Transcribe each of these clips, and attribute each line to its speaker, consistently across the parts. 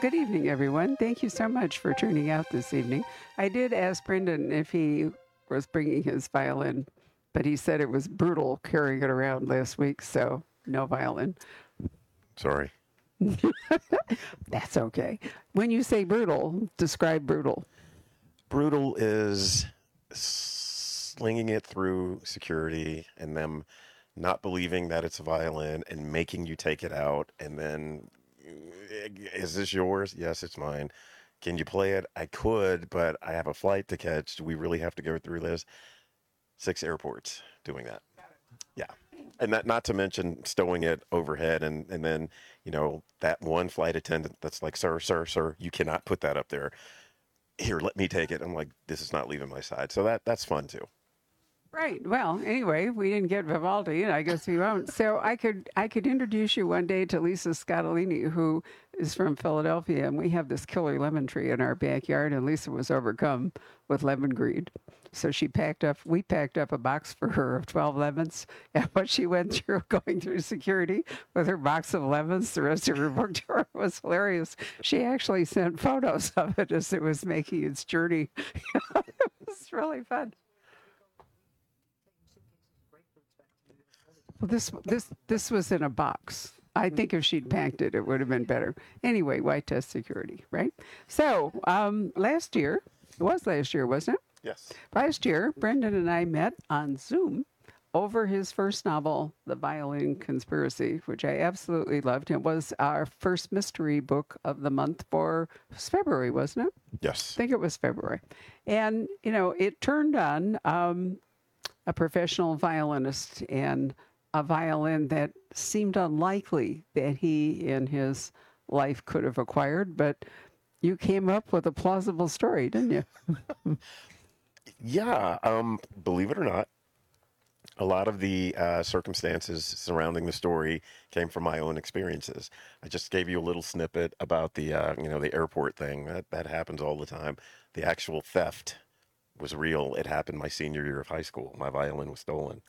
Speaker 1: Good evening, everyone. Thank you so much for turning out this evening. I did ask Brendan if he was bringing his violin, but he said it was brutal carrying it around last week, so no violin.
Speaker 2: Sorry.
Speaker 1: That's okay. When you say brutal, describe brutal.
Speaker 2: Brutal is slinging it through security and them not believing that it's a violin and making you take it out. And then, is this yours? Yes, it's mine. Can you play it? I could, but I have a flight to catch. Do we really have to go through this? 6 airports doing that. Yeah. And that, not to mention stowing it overhead and then, that one flight attendant that's like, sir, you cannot put that up there. Here, let me take it. I'm like, this is not leaving my side. So that's fun too.
Speaker 1: Right. Well, anyway, we didn't get Vivaldi, and I guess we won't. So I could introduce you one day to Lisa Scottolini, who is from Philadelphia, and we have this killer lemon tree in our backyard, and Lisa was overcome with lemon greed. So we packed up a box for her of 12 lemons, and what she went through going through security with her box of lemons, the rest of her book tour was hilarious. She actually sent photos of it as it was making its journey. It was really fun. Well, this was in a box. I think if she'd packed it, it would have been better. Anyway, white test security, right? So last year, it was last year, wasn't it?
Speaker 2: Yes.
Speaker 1: Last year, Brendan and I met on Zoom over his first novel, The Violin Conspiracy, which I absolutely loved. It was our first mystery book of the month for February, wasn't it?
Speaker 2: Yes.
Speaker 1: I think it was February. And, it turned on a professional violinist and a violin that seemed unlikely that he in his life could have acquired, but you came up with a plausible story, didn't you?
Speaker 2: Yeah. Believe it or not, a lot of the circumstances surrounding the story came from my own experiences. I just gave you a little snippet about the airport thing. That happens all the time. The actual theft was real. It happened my senior year of high school. My violin was stolen.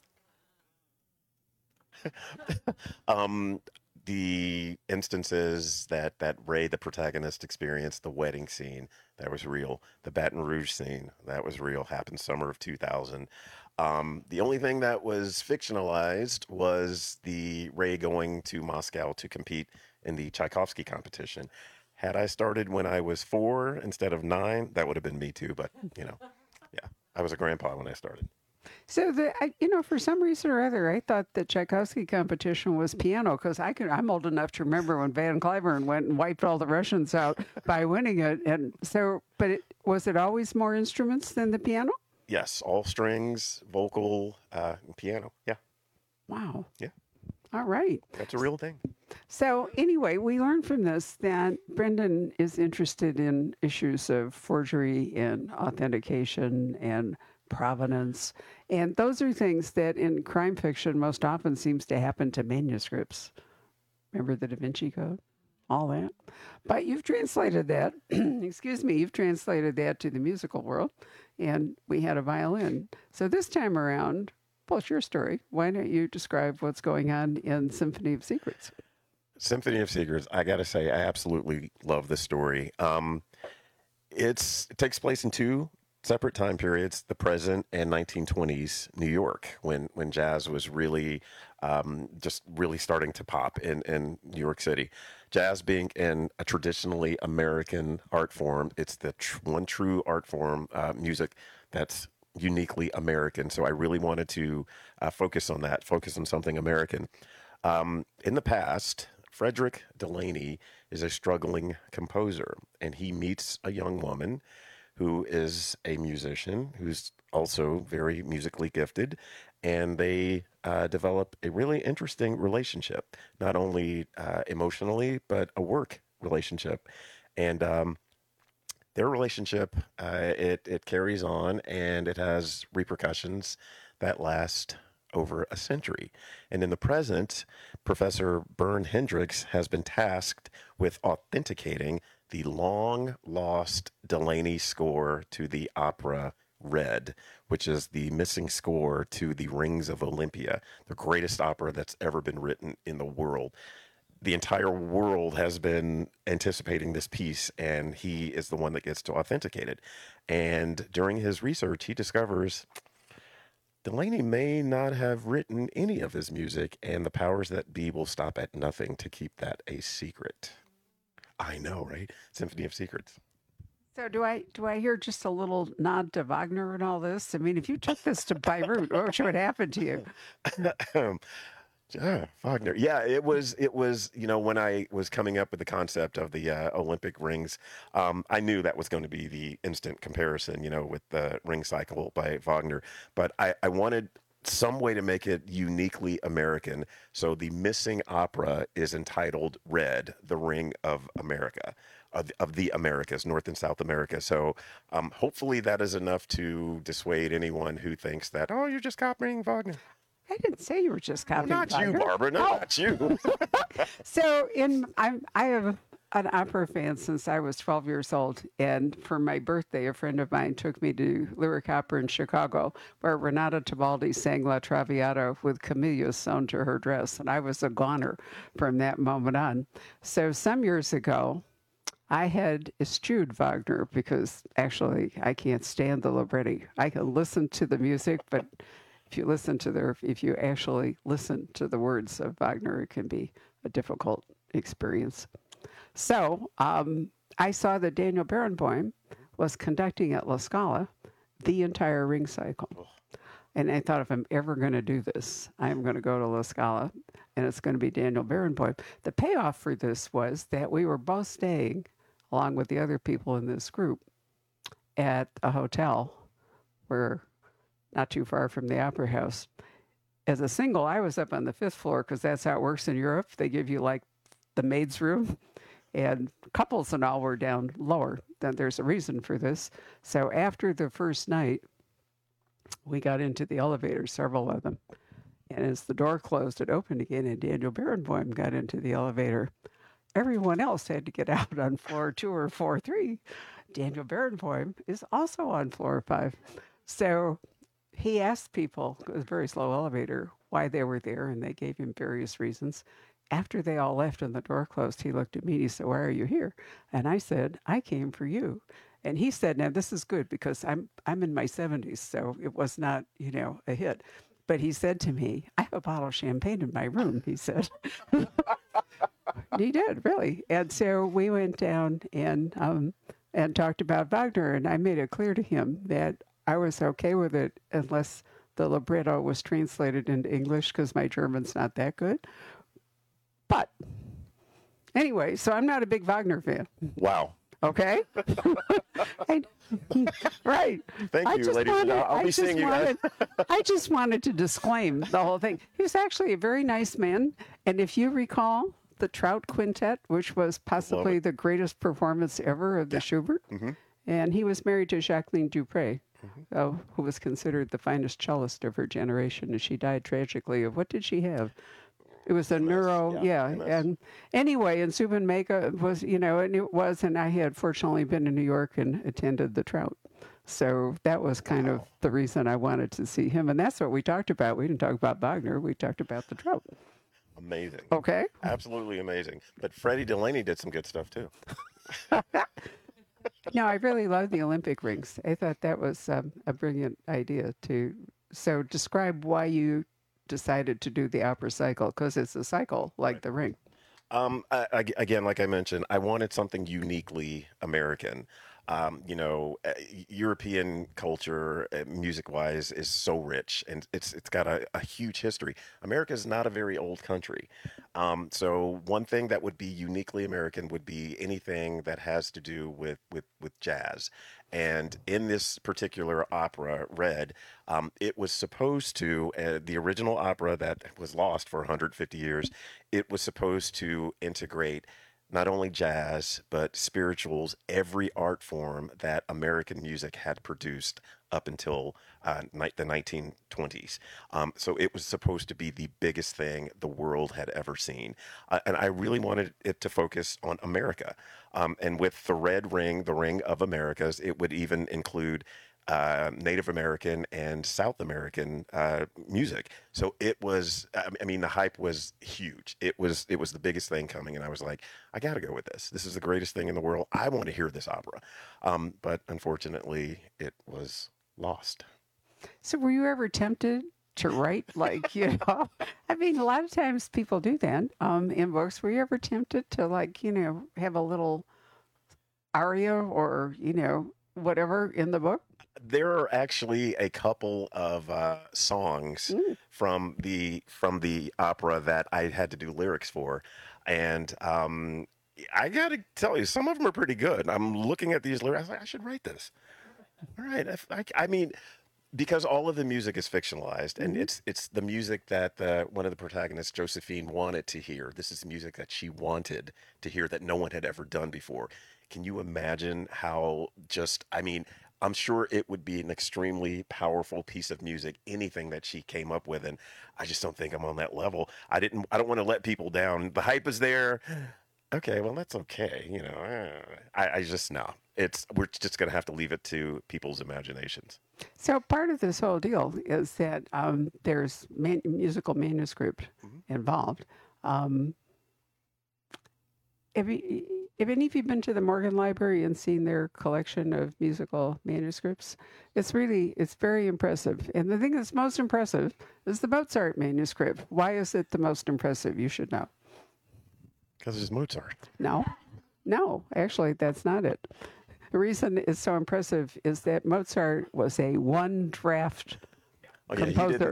Speaker 2: The instances that Ray, the protagonist, experienced, the wedding scene, that was real. The Baton Rouge scene, that was real. Happened summer of 2000. The only thing that was fictionalized was the Ray going to Moscow to compete in the Tchaikovsky competition. Had I started when I was 4 instead of 9, that would have been me too. But yeah, I was a grandpa when I started.
Speaker 1: So for some reason or other, I thought the Tchaikovsky competition was piano because I'm old enough to remember when Van Cliburn went and wiped all the Russians out by winning it. And so, but was it always more instruments than the piano?
Speaker 2: Yes, all strings, vocal, piano. Yeah.
Speaker 1: Wow.
Speaker 2: Yeah.
Speaker 1: All right.
Speaker 2: That's a real thing.
Speaker 1: So anyway, we learned from this that Brendan is interested in issues of forgery and authentication and provenance. And those are things that in crime fiction most often seems to happen to manuscripts. Remember the Da Vinci Code? All that. But you've translated that, you've translated that to the musical world, and we had a violin. So this time around, well, it's your story. Why don't you describe what's going on in Symphony of Secrets?
Speaker 2: Symphony of Secrets, I got to say, I absolutely love this story. It takes place in 2 separate time periods, the present and 1920s New York, when jazz was really just really starting to pop in New York City. Jazz being in a traditionally American art form, it's the one true art form, music that's uniquely American. So I really wanted to focus on something American. In the past, Frederick Delaney is a struggling composer, and he meets a young woman who is a musician, who's also very musically gifted, and they develop a really interesting relationship, not only emotionally, but a work relationship. And their relationship, it carries on, and it has repercussions that last over a century. And in the present, Professor Bern Hendricks has been tasked with authenticating the long-lost Delaney score to the opera Red, which is the missing score to the Rings of Olympia, the greatest opera that's ever been written in the world. the entire world has been anticipating this piece, and he is the one that gets to authenticate it. And during his research, he discovers Delaney may not have written any of his music, and the powers that be will stop at nothing to keep that a secret. I know, right? Symphony of Secrets.
Speaker 1: So do I hear just a little nod to Wagner and all this? I mean, if you took this to Beirut, what would happen to you?
Speaker 2: Wagner. Yeah, it was, when I was coming up with the concept of the Olympic rings, I knew that was going to be the instant comparison, with the Ring Cycle by Wagner. But I wanted some way to make it uniquely American. So the missing opera is entitled Red, the Ring of America, of the Americas, North and South America. So hopefully that is enough to dissuade anyone who thinks that, oh, you're just copying Wagner.
Speaker 1: I didn't say you were just copying
Speaker 2: Not
Speaker 1: Wagner.
Speaker 2: you, Barbara. No, not you.
Speaker 1: So I have an opera fan since I was 12 years old, and for my birthday, a friend of mine took me to Lyric Opera in Chicago, where Renata Tebaldi sang La Traviata with camellias sewn to her dress, and I was a goner from that moment on. So some years ago, I had eschewed Wagner because actually I can't stand the libretti. I can listen to the music, but if you actually listen to the words of Wagner, it can be a difficult experience. So I saw that Daniel Barenboim was conducting at La Scala the entire Ring Cycle. And I thought, if I'm ever going to do this, I'm going to go to La Scala, and it's going to be Daniel Barenboim. The payoff for this was that we were both staying, along with the other people in this group, at a hotel where not too far from the Opera House. As a single, I was up on the 5th floor because that's how it works in Europe. They give you like the maid's room, and couples and all were down lower. Then there's a reason for this. So after the first night, we got into the elevator, several of them. And as the door closed, it opened again, and Daniel Barenboim got into the elevator. Everyone else had to get out on floor 2 or floor 3. Daniel Barenboim is also on floor 5. So he asked people, it was a very slow elevator, why they were there, and they gave him various reasons. After they all left and the door closed, he looked at me and he said, "Why are you here?" And I said, "I came for you." And he said, "Now this is good because I'm in my 70s, so it was not, a hit." But he said to me, "I have a bottle of champagne in my room," he said. He did, really. And so we went down and talked about Wagner, and I made it clear to him that I was okay with it unless the libretto was translated into English because my German's not that good. But anyway, so I'm not a big Wagner fan.
Speaker 2: Wow.
Speaker 1: Okay? Right.
Speaker 2: Thank you, ladies and gentlemen. I'll be seeing you guys.
Speaker 1: I just wanted to disclaim the whole thing. He was actually a very nice man. And if you recall the Trout Quintet, which was possibly the greatest performance ever of the Schubert, and he was married to Jacqueline Dupre, who was considered the finest cellist of her generation. And she died tragically of, what did she have? It was a neuro, and anyway, and Zubin Mehta was, and I had fortunately been in New York and attended the Trout. So that was kind of the reason I wanted to see him. And that's what we talked about. We didn't talk about Wagner. We talked about the Trout.
Speaker 2: Amazing.
Speaker 1: Okay.
Speaker 2: Absolutely amazing. But Freddie Delaney did some good stuff too.
Speaker 1: No, I really love the Olympic rings. I thought that was a brilliant idea so describe why you decided to do the opera cycle, because it's a cycle like the ring.
Speaker 2: Again, like I mentioned, I wanted something uniquely American. European culture, music-wise, is so rich, and it's got a huge history. America is not a very old country. So one thing that would be uniquely American would be anything that has to do with jazz. And in this particular opera, Red, it was supposed to, the original opera that was lost for 150 years, it was supposed to integrate not only jazz, but spirituals, every art form that American music had produced up until the 1920s. So it was supposed to be the biggest thing the world had ever seen. And I really wanted it to focus on America. And with the Red Ring, the Ring of Americas, it would even include Native American and South American music. So it was, I mean, the hype was huge. It was the biggest thing coming, and I was like, I got to go with this. This is the greatest thing in the world. I want to hear this opera. But unfortunately, it was lost.
Speaker 1: So were you ever tempted to write like, I mean, a lot of times people do that in books. Were you ever tempted to like, have a little aria or, whatever in the book?
Speaker 2: There are actually a couple of songs from the opera that I had to do lyrics for, and I got to tell you, some of them are pretty good. I'm looking at these lyrics. I was like, I should write this. All right, I mean, because all of the music is fictionalized, and it's the music that one of the protagonists, Josephine, wanted to hear. This is music that she wanted to hear that no one had ever done before. Can you imagine how just, I mean, I'm sure it would be an extremely powerful piece of music, anything that she came up with, and I just don't think I'm on that level. I don't want to let people down. The hype is there. Okay, well, that's okay. I just, no. We're just going to have to leave it to people's imaginations.
Speaker 1: So part of this whole deal is that there's musical manuscript involved. Have any of you been to the Morgan Library and seen their collection of musical manuscripts? It's very impressive. And the thing that's most impressive is the Mozart manuscript. Why is it the most impressive? You should know.
Speaker 2: Because it's Mozart.
Speaker 1: No, actually, that's not it. The reason it's so impressive is that Mozart was a one draft composer.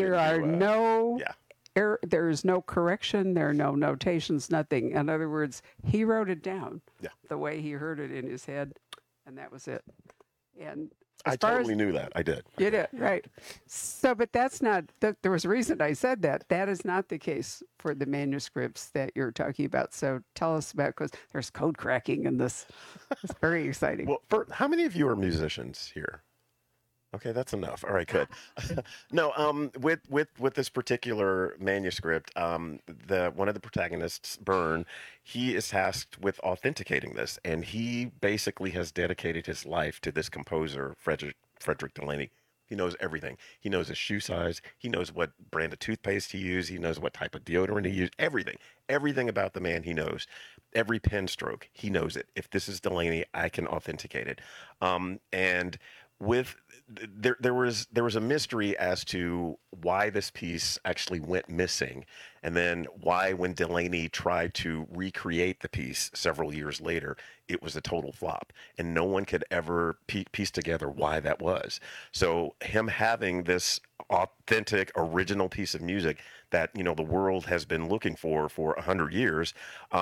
Speaker 1: There is no correction. There are no notations, nothing. In other words, he wrote it down the way he heard it in his head, and that was it. And
Speaker 2: I totally knew that. I did.
Speaker 1: You did, right. So, but that's not, there was a reason I said that. That is not the case for the manuscripts that you're talking about. So tell us about, because there's code cracking in this. It's very exciting.
Speaker 2: Well, how many of you are musicians here? Okay, that's enough. All right, good. No, with this particular manuscript, one of the protagonists, Byrne, he is tasked with authenticating this, and he basically has dedicated his life to this composer, Frederick Delaney. He knows everything. He knows his shoe size. He knows what brand of toothpaste he used. He knows what type of deodorant he used. Everything about the man he knows. Every pen stroke, he knows it. If this is Delaney, I can authenticate it. And with there was a mystery as to why this piece actually went missing, and then why, when Delaney tried to recreate the piece several years later, it was a total flop, and no one could ever piece together why that was. So him having this authentic, original piece of music that the world has been looking for 100 years,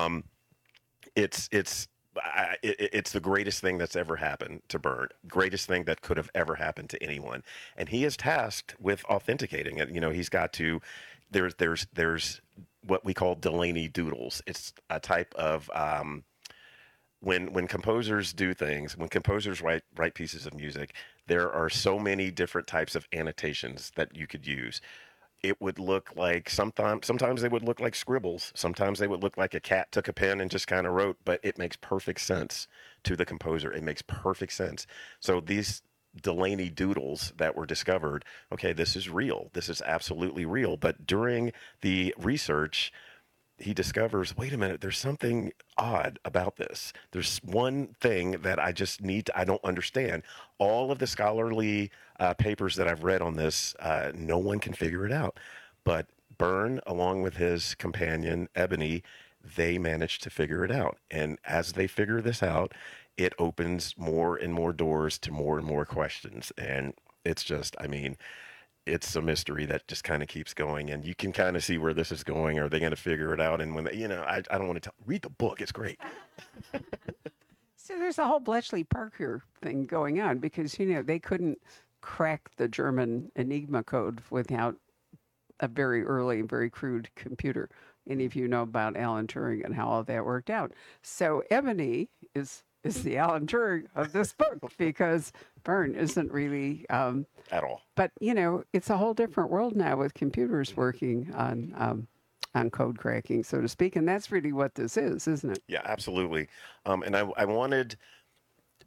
Speaker 2: it's the greatest thing that's ever happened to Byrne, greatest thing that could have ever happened to anyone. And he is tasked with authenticating it. He's got to, there's what we call Delaney doodles. It's a type of, when composers do things, when composers write pieces of music, there are so many different types of annotations that you could use. It would look like sometimes they would look like scribbles. Sometimes they would look like a cat took a pen and just kind of wrote, but it makes perfect sense to the composer. It makes perfect sense. So these Delaney doodles that were discovered, okay, this is real. This is absolutely real. But during the research, he discovers, wait a minute, there's something odd about this. There's one thing that I don't understand. All of the scholarly papers that I've read on this, no one can figure it out. But Byrne, along with his companion, Ebony, they managed to figure it out. And as they figure this out, it opens more and more doors to more and more questions. And it's just, it's a mystery that just kind of keeps going, and you can kind of see where this is going. Are they going to figure it out? And when I don't want to read the book. It's great.
Speaker 1: So there's a whole Bletchley Parker thing going on because, they couldn't crack the German Enigma code without a very early, very crude computer. Any of you know about Alan Turing and how all that worked out. So Ebony is the Alan Turing of this book because Byrne isn't really
Speaker 2: at all.
Speaker 1: But it's a whole different world now with computers working on code cracking, so to speak, and that's really what this is, isn't it?
Speaker 2: Yeah, absolutely. And I wanted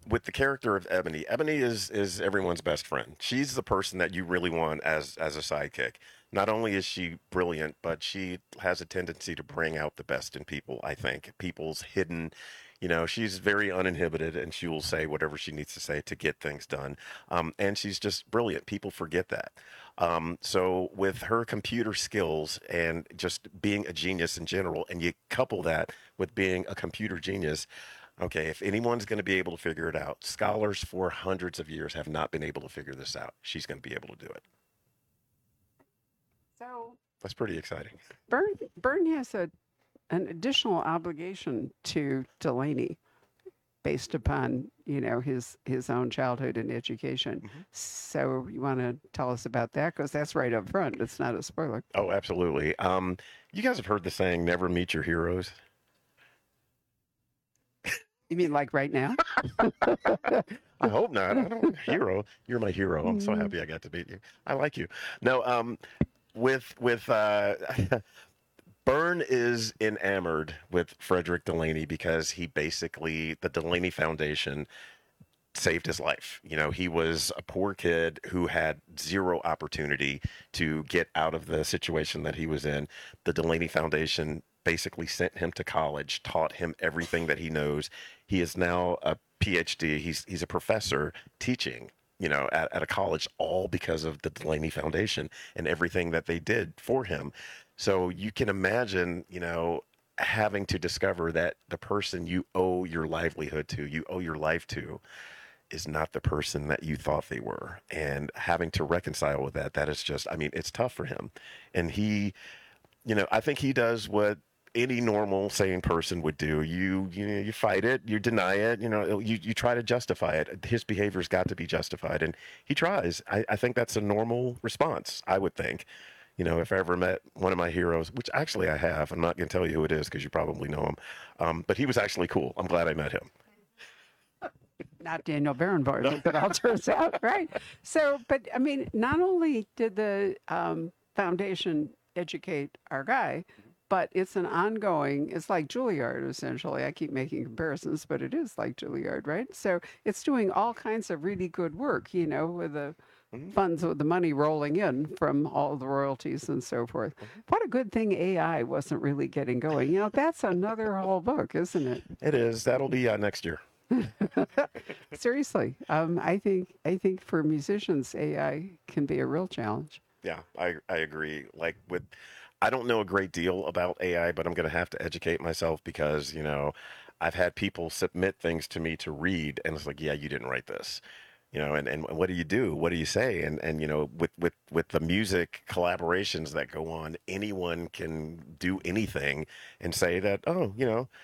Speaker 2: with the character of Ebony, Ebony is everyone's best friend. She's the person that you really want as a sidekick. Not only is she brilliant, but she has a tendency to bring out the best in people, I think. People's hidden, she's very uninhibited and she will say whatever she needs to say to get things done. And she's just brilliant. People forget that. So with her computer skills and just being a genius in general, and you couple that with being a computer genius, okay, if anyone's going to be able to figure it out, scholars for hundreds of years have not been able to figure this out. She's going to be able to do it.
Speaker 1: So
Speaker 2: That's pretty exciting.
Speaker 1: Byrne has an additional obligation to Delaney based upon, his own childhood and education.
Speaker 2: Mm-hmm.
Speaker 1: So you want to tell us about that? Because that's right up front. It's not a spoiler.
Speaker 2: Oh, absolutely. You guys have heard the saying, never meet your heroes?
Speaker 1: You mean like right now?
Speaker 2: I hope not. I don't hero. You're my hero. I'm so happy I got to meet you. I like you. No, with Byrne is enamored with Frederick Delaney because he basically, the Delaney Foundation saved his life. He was a poor kid who had zero opportunity to get out of the situation that he was in. The Delaney Foundation basically sent him to college, taught him everything that he knows. He is now a PhD. He's a professor teaching, at a college, all because of the Delaney Foundation and everything that they did for him. So you can imagine, having to discover that the person you owe your livelihood to, you owe your life to, is not the person that you thought they were. And having to reconcile with that is just, it's tough for him. And he, I think he does what any normal sane person would do. You fight it, you deny it, you try to justify it. His behavior's got to be justified, and he tries. I think that's a normal response, I would think. If I ever met one of my heroes, which actually I have, I'm not going to tell you who it is because you probably know him, but he was actually cool. I'm glad I met him.
Speaker 1: Not Daniel Barenboim, as it all turns out, right? So, but not only did the foundation educate our guy, but it's it's like Juilliard, essentially. I keep making comparisons, but it is like Juilliard, right? So it's doing all kinds of really good work, with the funds, with the money rolling in from all the royalties and so forth. What a good thing AI wasn't really getting going. That's another whole book, isn't it?
Speaker 2: It is. That'll be next year.
Speaker 1: Seriously, I think for musicians, AI can be a real challenge.
Speaker 2: Yeah, I agree. I don't know a great deal about AI, but I'm going to have to educate myself because, I've had people submit things to me to read, and it's like, yeah, you didn't write this, and what do you do? What do you say? And with the music collaborations that go on, anyone can do anything and say that, oh,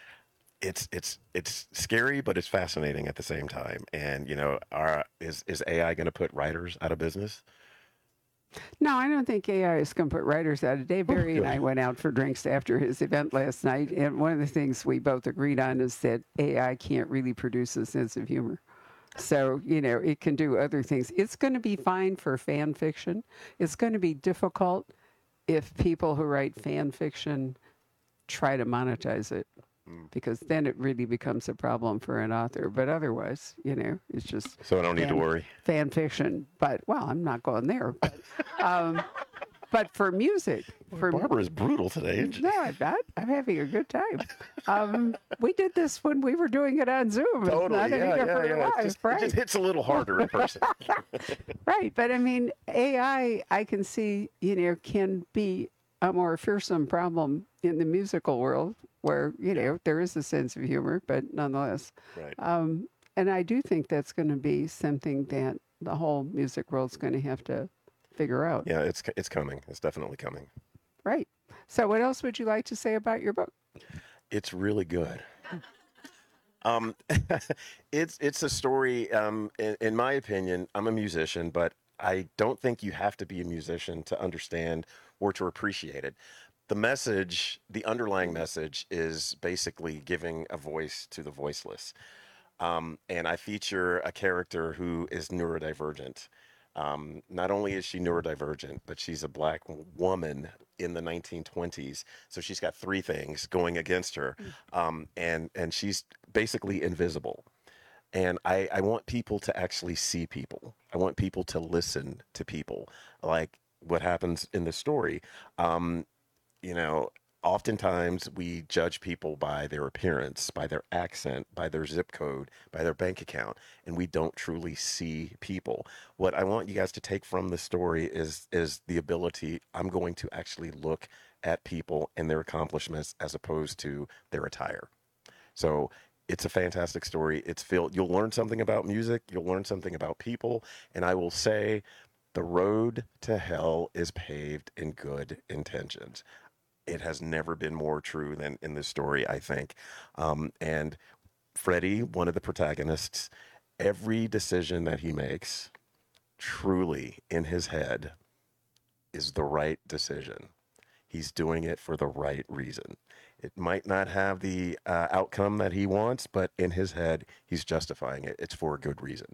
Speaker 2: it's scary, but it's fascinating at the same time. And, is AI going to put writers out of business?
Speaker 1: No, I don't think AI is going to put writers out. Dave Barry and I went out for drinks after his event last night, and one of the things we both agreed on is that AI can't really produce a sense of humor. So, it can do other things. It's going to be fine for fan fiction. It's going to be difficult if people who write fan fiction try to monetize it, because then it really becomes a problem for an author. But otherwise, it's just...
Speaker 2: So I don't need to worry.
Speaker 1: Fan fiction. But, I'm not going there. But for music...
Speaker 2: Barbara is brutal today, isn't she?
Speaker 1: No, I'm not. I'm having a good time. We did this when we were doing it on Zoom.
Speaker 2: Totally,
Speaker 1: it's not any different live, right?
Speaker 2: It just hits a little harder in person.
Speaker 1: Right, but AI, I can see, can be a more fearsome problem in the musical world where, there is a sense of humor, but nonetheless.
Speaker 2: Right.
Speaker 1: And I do think that's going to be something that the whole music world's going to have to figure out.
Speaker 2: Yeah, it's coming. It's definitely coming.
Speaker 1: Right. So what else would you like to say about your book?
Speaker 2: It's really good. It's a story, in my opinion, I'm a musician, but I don't think you have to be a musician to understand or to appreciate it. The message, the underlying message, is basically giving a voice to the voiceless. And I feature a character who is neurodivergent. Not only is she neurodivergent, but she's a black woman in the 1920s. So she's got three things going against her. And she's basically invisible. And I want people to actually see people. I want people to listen to people, like what happens in the story. Um, you know, Oftentimes we judge people by their appearance, by their accent, by their zip code, by their bank account, and we don't truly see people. What I want you guys to take from the story is the ability. I'm going to actually look at people and their accomplishments as opposed to their attire. So it's a fantastic story. It's filled. You'll learn something about music. You'll learn something about people. And I will say, the road to hell is paved in good intentions. It has never been more true than in this story, I think. And Freddie, one of the protagonists, every decision that he makes, truly in his head, is the right decision. He's doing it for the right reason. It might not have the outcome that he wants, but in his head, he's justifying it. It's for a good reason.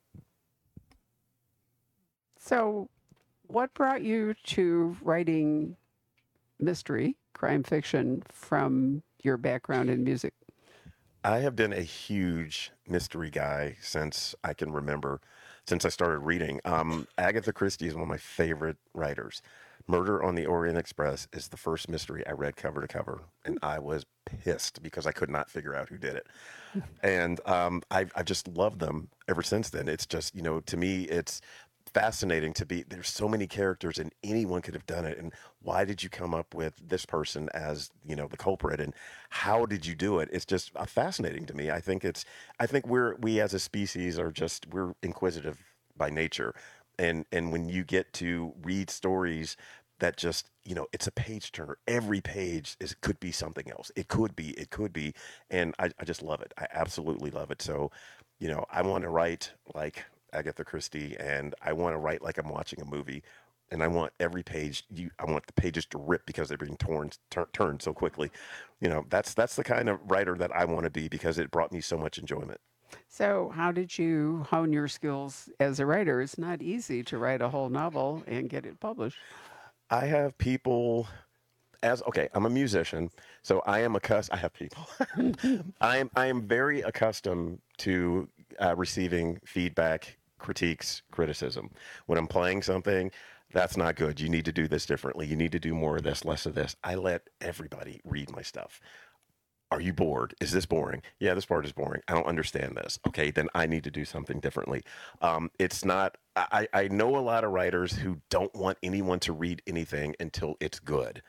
Speaker 1: So, what brought you to writing mystery, crime fiction from your background in music?
Speaker 2: I have been a huge mystery guy since I can remember, since I started reading. Agatha Christie is one of my favorite writers. Murder on the Orient Express is the first mystery I read cover to cover, and I was pissed because I could not figure out who did it. And I've just loved them ever since then. It's just, to me, it's fascinating to be there's so many characters and anyone could have done it, and why did you come up with this person as the culprit, and how did you do it? It's just fascinating to me. I think we as a species we're inquisitive by nature, and when you get to read stories that just it's a page turner. Every page could be something else. It could be, and I just love it. I absolutely love it. So I want to write like Agatha Christie, and I want to write like I'm watching a movie, and I want every page. I want the pages to rip because they're being turned so quickly. That's the kind of writer that I want to be because it brought me so much enjoyment.
Speaker 1: So, how did you hone your skills as a writer? It's not easy to write a whole novel and get it published.
Speaker 2: I have people as okay. I'm a musician, so I have people. I am very accustomed to receiving feedback, critiques, criticism. When I'm playing something, that's not good. You need to do this differently. You need to do more of this, less of this. I let everybody read my stuff. Are you bored? Is this boring? Yeah, this part is boring. I don't understand this. Okay, then I need to do something differently. It's not, I know a lot of writers who don't want anyone to read anything until it's good.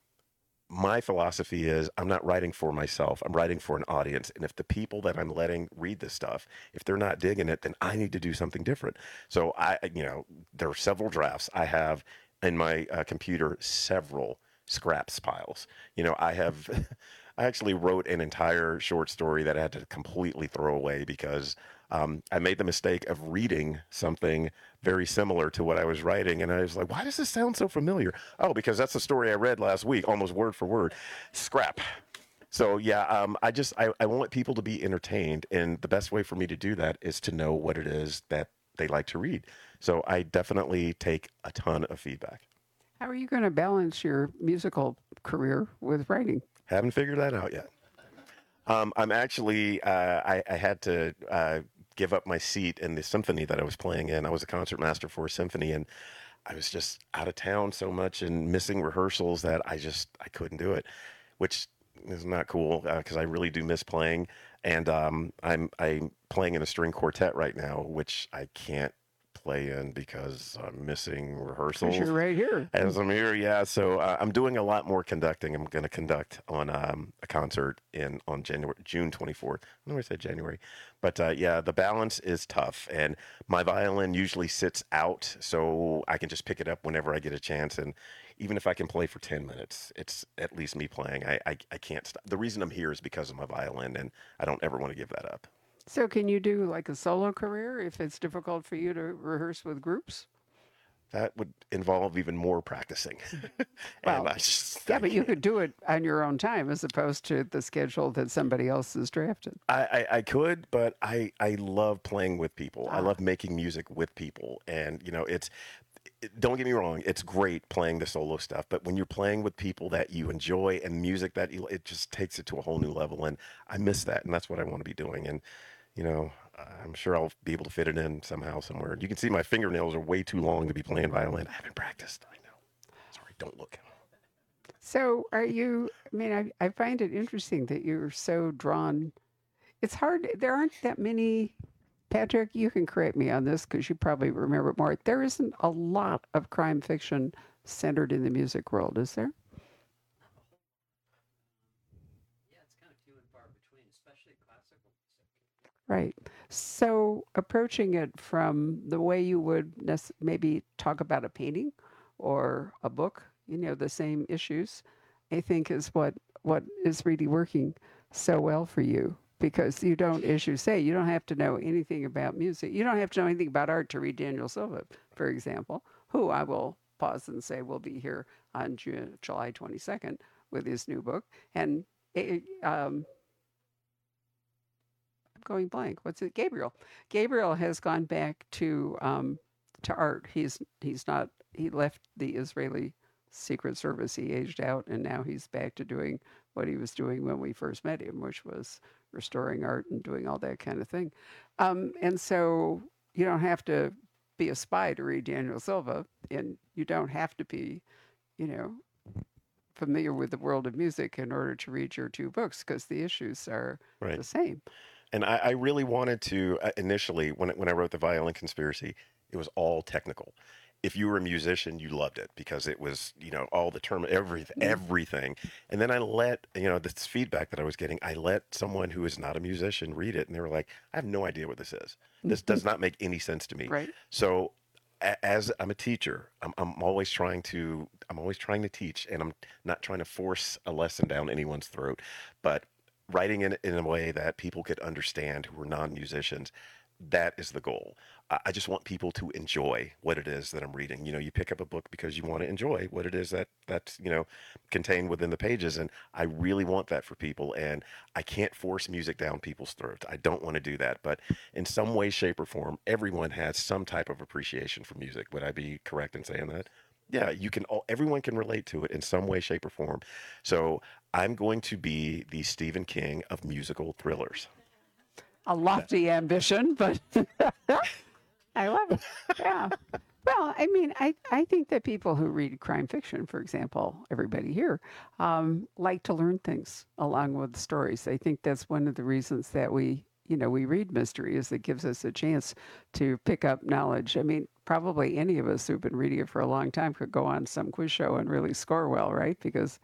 Speaker 2: My philosophy is I'm not writing for myself. I'm writing for an audience. And if the people that I'm letting read this stuff, if they're not digging it, then I need to do something different. So there are several drafts. I have in my computer several scraps piles. I have, I actually wrote an entire short story that I had to completely throw away because I made the mistake of reading something very similar to what I was writing. And I was like, why does this sound so familiar? Oh, because that's the story I read last week, almost word for word. Scrap. So yeah, I want people to be entertained. And the best way for me to do that is to know what it is that they like to read. So I definitely take a ton of feedback.
Speaker 1: How are you going to balance your musical career with writing?
Speaker 2: Haven't figured that out yet. I'm actually, I had to give up my seat in the symphony that I was playing in. I was a concert master for a symphony, and I was just out of town so much and missing rehearsals that I couldn't do it, which is not cool because I really do miss playing. And I'm playing in a string quartet right now, which I can't play in because I'm missing
Speaker 1: Because
Speaker 2: rehearsals
Speaker 1: you're right here.
Speaker 2: as I'm here. Yeah, so I'm doing a lot more conducting. I'm going to conduct on a concert on June 24th. I know I said January, but yeah, the balance is tough, and my violin usually sits out, so I can just pick it up whenever I get a chance. And even if I can play for 10 minutes, it's at least me playing. I can't stop. The reason I'm here is because of my violin, and I don't ever want to give that up.
Speaker 1: So, can you do like a solo career if it's difficult for you to rehearse with groups?
Speaker 2: That would involve even more practicing. And
Speaker 1: Well,
Speaker 2: I just,
Speaker 1: yeah,
Speaker 2: I
Speaker 1: but you
Speaker 2: can't.
Speaker 1: could do it on your own time as opposed to the schedule that somebody else has drafted.
Speaker 2: I could, but I love playing with people. I
Speaker 1: Ah,
Speaker 2: love making music with people. And, don't get me wrong, it's great playing the solo stuff, but when you're playing with people that you enjoy and music it just takes it to a whole new level. And I miss that. And that's what I want to be doing. And, you know, I'm sure I'll be able to fit it in somehow, somewhere. You can see my fingernails are way too long to be playing violin. I haven't practiced. I know. Sorry, don't look.
Speaker 1: So are you, I mean, I find it interesting that you're so drawn. It's hard, there aren't that many, Patrick, you can correct me on this because you probably remember more. There isn't a lot of crime fiction centered in the music world, is there? Right. So approaching it from the way you would maybe talk about a painting or a book, the same issues, I think is what is really working so well for you because you don't, as you say, you don't have to know anything about music. You don't have to know anything about art to read Daniel Silva, for example, who I will pause and say will be here on July 22nd with his new book. And I'm going blank. What's it? Gabriel. Gabriel has gone back to art. He's not. He left the Israeli Secret Service. He aged out, and now he's back to doing what he was doing when we first met him, which was restoring art and doing all that kind of thing. And so you don't have to be a spy to read Daniel Silva, and you don't have to be, you know, familiar with the world of music in order to read your two books because the issues are
Speaker 2: Right.
Speaker 1: the same.
Speaker 2: And I really wanted to initially when I wrote the Violin Conspiracy, it was all technical. If you were a musician, you loved it because it was all the term everything. And then I let this feedback that I was getting. I let someone who is not a musician read it, and they were like, "I have no idea what this is. This does not make any sense to me."
Speaker 1: Right.
Speaker 2: So as I'm a teacher, I'm always trying to teach, and I'm not trying to force a lesson down anyone's throat, but writing it in a way that people could understand who are non-musicians. That is the goal. I just want people to enjoy what it is that I'm reading. You pick up a book because you want to enjoy what it is that's contained within the pages, and I really want that for people. And I can't force music down people's throats. I don't want to do that. But in some way, shape, or form, everyone has some type of appreciation for music. Would I be correct in saying that? Yeah, everyone can relate to it in some way, shape, or form. So I'm going to be the Stephen King of musical thrillers.
Speaker 1: A lofty ambition, but I love it. Yeah. Well, I mean, I think that people who read crime fiction, for example, everybody here, like to learn things along with stories. I think that's one of the reasons that we read mystery is it gives us a chance to pick up knowledge. I mean, probably any of us who've been reading it for a long time could go on some quiz show and really score well, right? Because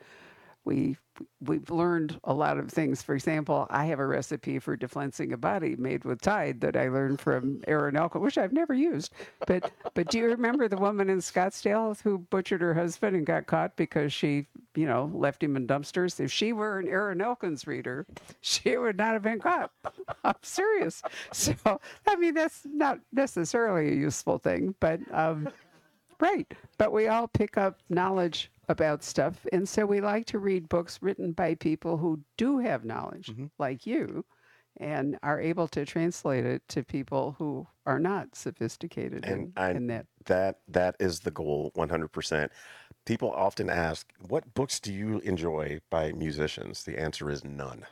Speaker 1: we've learned a lot of things. For example, I have a recipe for deflensing a body made with Tide that I learned from Erin Elkin, which I've never used. But do you remember the woman in Scottsdale who butchered her husband and got caught because she, left him in dumpsters? If she were an Erin Elkins reader, she would not have been caught. I'm serious. So, I mean, that's not necessarily a useful thing, but right. But we all pick up knowledge about stuff. And so we like to read books written by people who do have knowledge, like you, and are able to translate it to people who are not sophisticated in that.
Speaker 2: That is the goal, 100%. People often ask, what books do you enjoy by musicians? The answer is none.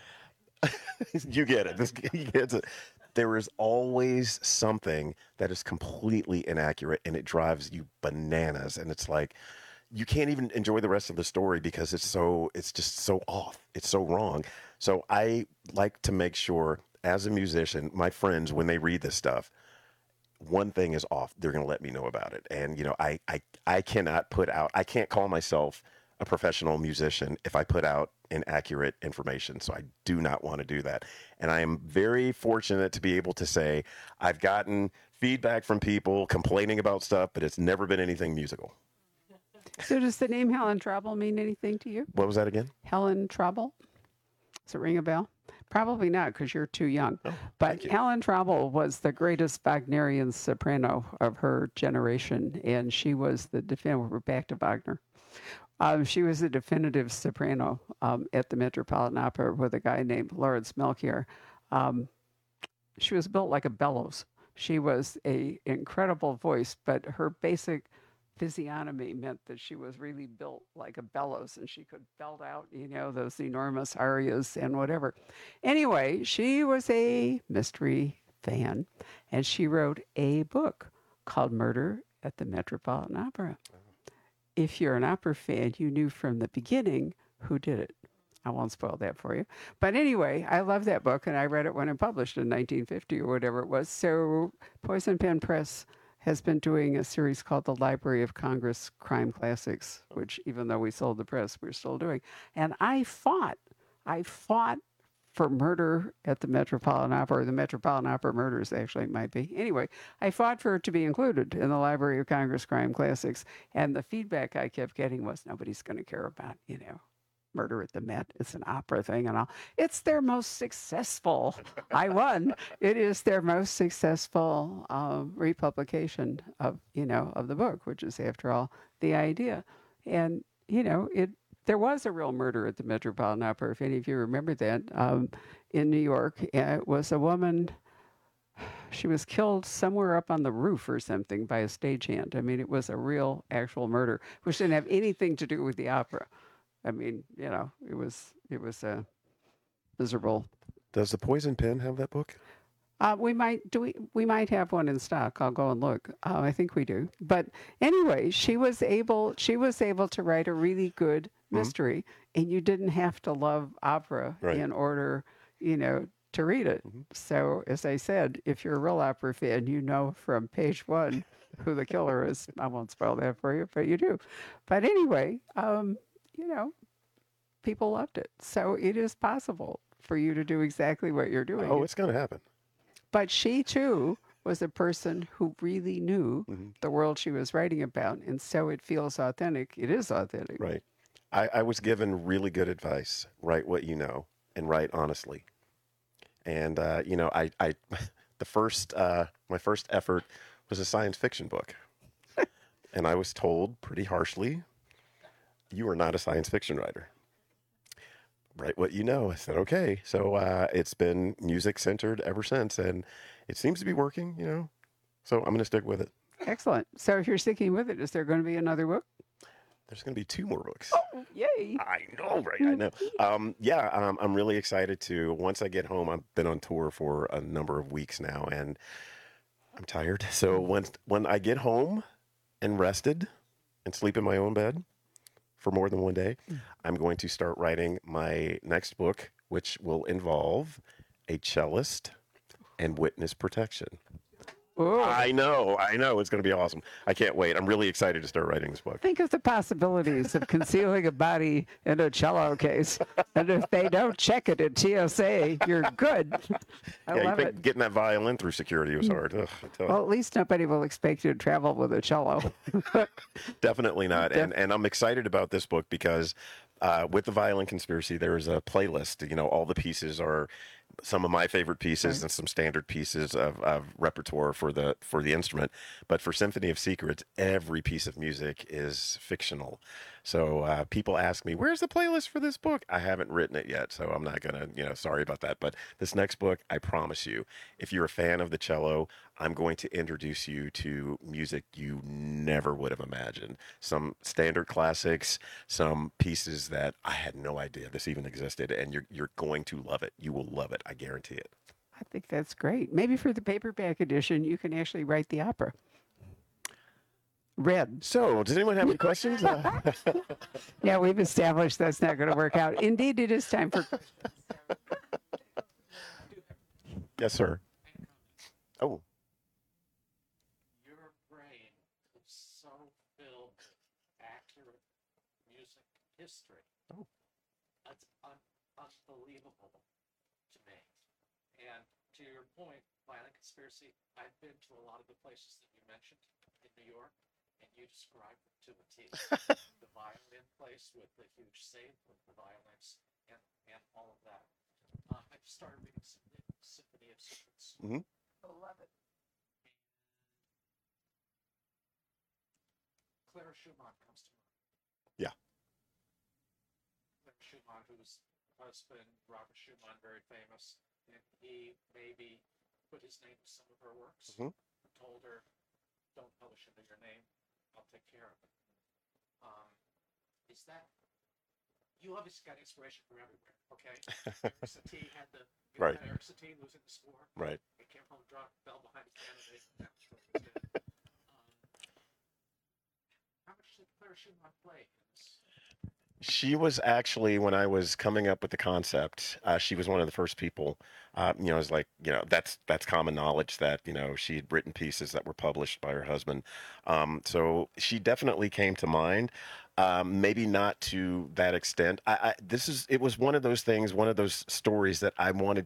Speaker 2: You get it. He gets it. There is always something that is completely inaccurate, and it drives you bananas. And it's like, you can't even enjoy the rest of the story because it's just so off. It's so wrong. So I like to make sure as a musician, my friends, when they read this stuff, one thing is off, they're going to let me know about it. And, I cannot I can't call myself a professional musician if I put out inaccurate information. So I do not want to do that. And I am very fortunate to be able to say I've gotten feedback from people complaining about stuff, but it's never been anything musical.
Speaker 1: So does the name Helen Traubel mean anything to you?
Speaker 2: What was that again?
Speaker 1: Helen Traubel? Does it ring a bell? Probably not because you're too young.
Speaker 2: Oh,
Speaker 1: but Helen Traubel was the greatest Wagnerian soprano of her generation, and she was the definitive. We're back to Wagner. She was a definitive soprano at the Metropolitan Opera with a guy named Lawrence Melchior. She was built like a bellows. She was an incredible voice, but her basic physiognomy meant that she was really built like a bellows and she could belt out, those enormous arias and whatever. Anyway, she was a mystery fan, and she wrote a book called Murder at the Metropolitan Opera. If you're an opera fan, you knew from the beginning who did it. I won't spoil that for you. But anyway, I love that book, and I read it when it published in 1950 or whatever it was. So Poison Pen Press has been doing a series called the Library of Congress Crime Classics, which even though we sold the press, we're still doing. And I fought for Murder at the Metropolitan Opera, or the Metropolitan Opera Murders, actually, it might be. Anyway, I fought for it to be included in the Library of Congress Crime Classics. And the feedback I kept getting was nobody's going to care about, Murder at the Met. It's an opera thing and all. It's their most successful. I won. It is their most successful republication of the book, which is, after all, the idea. And there was a real murder at the Metropolitan Opera. If any of you remember that, in New York, it was a woman. She was killed somewhere up on the roof or something by a stagehand. I mean, it was a real, actual murder, which didn't have anything to do with the opera. I mean, it was a miserable.
Speaker 2: Does the Poison Pen have that book?
Speaker 1: We might have one in stock. I'll go and look. I think we do. But anyway, she was able to write a really good mystery, and you didn't have to love opera in order, to read it. So, as I said, if you're a real opera fan, you know from page one who the killer is. I won't spoil that for you, but you do. But anyway, people loved it. So it is possible for you to do exactly what you're doing.
Speaker 2: Oh, it's going to happen.
Speaker 1: But she, too, was a person who really knew the world she was writing about. And so it feels authentic. It is authentic.
Speaker 2: Right. I was given really good advice. Write what you know and write honestly. And, my first effort was a science fiction book. And I was told pretty harshly, you are not a science fiction writer. Write what you know. I said, okay. So it's been music centered ever since, and it seems to be working, So I'm going to stick with it.
Speaker 1: Excellent. So if you're sticking with it, is there going to be another book?
Speaker 2: There's going to be 2 more books.
Speaker 1: Oh, yay.
Speaker 2: I know, right? I know. I'm really excited to, once I get home, I've been on tour for a number of weeks now, and I'm tired. So when I get home and rested and sleep in my own bed for more than one day, I'm going to start writing my next book, which will involve a cellist and witness protection.
Speaker 1: Ooh.
Speaker 2: I know. It's going to be awesome. I can't wait. I'm really excited to start writing this book.
Speaker 1: Think of the possibilities of concealing a body in a cello case. And if they don't check it at TSA, you're good. I love it.
Speaker 2: Getting that violin through security was hard. Ugh,
Speaker 1: well, at least nobody will expect you to travel with a cello.
Speaker 2: Definitely not. And I'm excited about this book because with the Violin Conspiracy, there is a playlist. All the pieces are some of my favorite pieces and some standard pieces of repertoire for the instrument. But for Symphony of Secrets, every piece of music is fictional. So people ask me, where's the playlist for this book? I haven't written it yet, so I'm not going to, sorry about that. But this next book, I promise you, if you're a fan of the cello, I'm going to introduce you to music you never would have imagined. Some standard classics, some pieces that I had no idea this even existed, and you're going to love it. You will love it. I guarantee it.
Speaker 1: I think that's great. Maybe for the paperback edition, you can actually write the opera. Red.
Speaker 2: So, does anyone have any questions?
Speaker 1: Yeah, we've established that's not going to work out. Indeed, it is time for...
Speaker 2: Yes, sir. Oh.
Speaker 3: Your brain is so filled with accurate music history.
Speaker 2: Oh.
Speaker 3: That's unbelievable to me. And to your point, Violin Conspiracy, I've been to a lot of the places that you mentioned in New York, and you described them to a T. The violin place with the huge safe with the violins and all of that. I just started reading Symphony of Secrets.
Speaker 2: Mm-hmm.
Speaker 1: I love it.
Speaker 3: Clara Schumann comes to mind.
Speaker 2: Yeah.
Speaker 3: Clara Schumann, whose husband, Robert Schumann, very famous, and he maybe put his name to some of her works, told her, don't publish under your name, I'll take care of it. Is that you obviously got inspiration from everywhere. Okay, Eric Satie had
Speaker 2: Right.
Speaker 3: Eric Satie losing the score.
Speaker 2: Right.
Speaker 3: He came home drunk, fell behind the piano. That was really good. How much did Claire Schumann play in this?
Speaker 2: She was actually, when I was coming up with the concept, she was one of the first people. I was like, that's common knowledge that she had written pieces that were published by her husband. So she definitely came to mind. Maybe not to that extent. It was one of those things, one of those stories that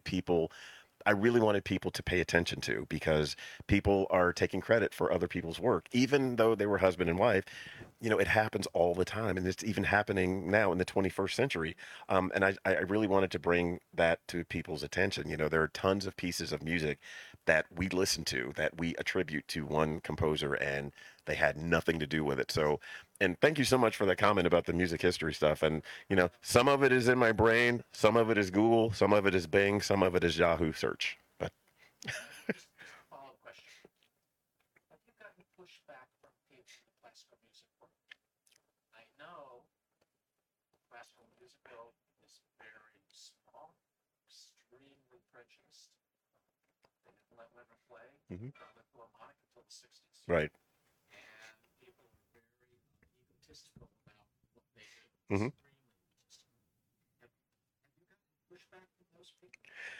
Speaker 2: I really wanted people to pay attention to, because people are taking credit for other people's work, even though they were husband and wife. It happens all the time, and it's even happening now in the 21st century. And I really wanted to bring that to people's attention. There are tons of pieces of music that we listen to that we attribute to one composer, and they had nothing to do with it. So, and thank you so much for that comment about the music history stuff. And, some of it is in my brain, some of it is Google, some of it is Bing, some of it is Yahoo search. But
Speaker 3: Just a follow-up question. Have you gotten pushback from people in the classical music world? I know the classical music world is very small, extremely prejudiced. They didn't let women play
Speaker 2: Mhm.
Speaker 3: the Philharmonic until the 60s.
Speaker 2: right.
Speaker 3: And people are very egotistical about what they do.
Speaker 2: Mhm.
Speaker 3: Extremely egotistical. Have you gotten pushback from those people?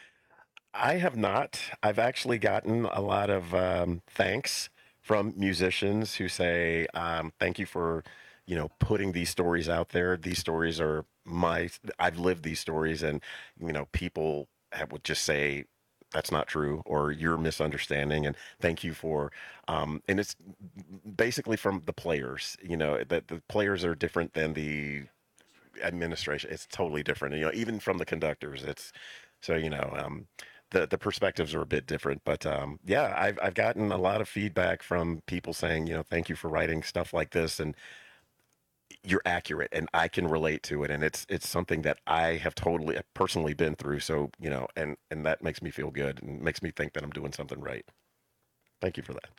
Speaker 2: I have not. I've actually gotten a lot of thanks from musicians who say, thank you for, putting these stories out there. These stories are I've lived these stories, and, people would just say, that's not true, or you're misunderstanding, and thank you for, and it's basically from the players, that the players are different than the administration. It's totally different. Even from the conductors, it's so, the perspectives are a bit different. But yeah, I've gotten a lot of feedback from people saying, thank you for writing stuff like this, and you're accurate, and I can relate to it, and it's something that I have totally personally been through. So, and that makes me feel good and makes me think that I'm doing something right. Thank you for that.